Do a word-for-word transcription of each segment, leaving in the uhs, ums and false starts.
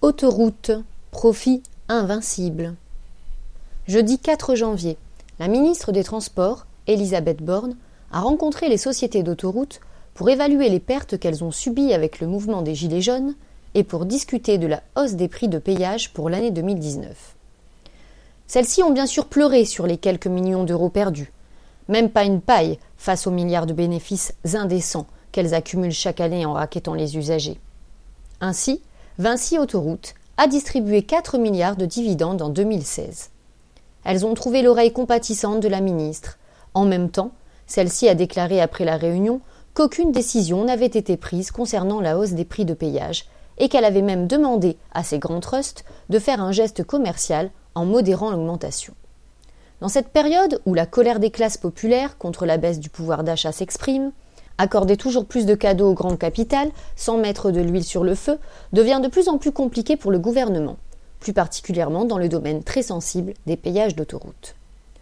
Autoroute, profit invincible. Jeudi quatre janvier, la ministre des Transports, Elisabeth Borne, a rencontré les sociétés d'autoroutes pour évaluer les pertes qu'elles ont subies avec le mouvement des Gilets jaunes et pour discuter de la hausse des prix de péage pour l'année deux mille dix-neuf. Celles-ci ont bien sûr pleuré sur les quelques millions d'euros perdus. Même pas une paille face aux milliards de bénéfices indécents qu'elles accumulent chaque année en rackettant les usagers. Ainsi, Vinci Autoroutes a distribué quatre milliards de dividendes en deux mille seize. Elles ont trouvé l'oreille compatissante de la ministre. En même temps, celle-ci a déclaré après la réunion qu'aucune décision n'avait été prise concernant la hausse des prix de péage et qu'elle avait même demandé à ses grands trusts de faire un geste commercial en modérant l'augmentation. Dans cette période où la colère des classes populaires contre la baisse du pouvoir d'achat s'exprime, accorder toujours plus de cadeaux au grand capital, sans mettre de l'huile sur le feu, devient de plus en plus compliqué pour le gouvernement, plus particulièrement dans le domaine très sensible des péages d'autoroute.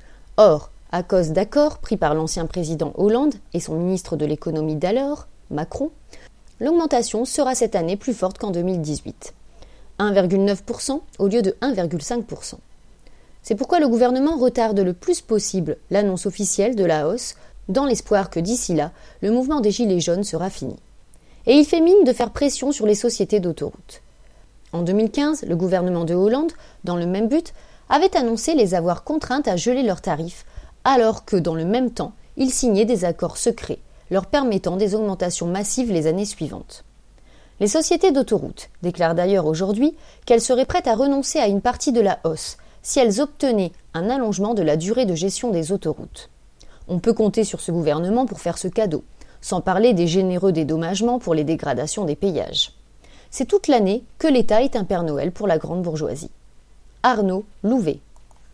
Or, à cause d'accords pris par l'ancien président Hollande et son ministre de l'économie d'alors, Macron, l'augmentation sera cette année plus forte qu'en deux mille dix-huit. un virgule neuf pour cent au lieu de un virgule cinq pour cent. C'est pourquoi le gouvernement retarde le plus possible l'annonce officielle de la hausse, dans l'espoir que d'ici là, le mouvement des Gilets jaunes sera fini. Et il fait mine de faire pression sur les sociétés d'autoroutes. En deux mille quinze, le gouvernement de Hollande, dans le même but, avait annoncé les avoir contraintes à geler leurs tarifs, alors que, dans le même temps, il signait des accords secrets, leur permettant des augmentations massives les années suivantes. Les sociétés d'autoroutes déclarent d'ailleurs aujourd'hui qu'elles seraient prêtes à renoncer à une partie de la hausse si elles obtenaient un allongement de la durée de gestion des autoroutes. On peut compter sur ce gouvernement pour faire ce cadeau, sans parler des généreux dédommagements pour les dégradations des péages. C'est toute l'année que l'État est un Père Noël pour la grande bourgeoisie. Arnaud Louvet.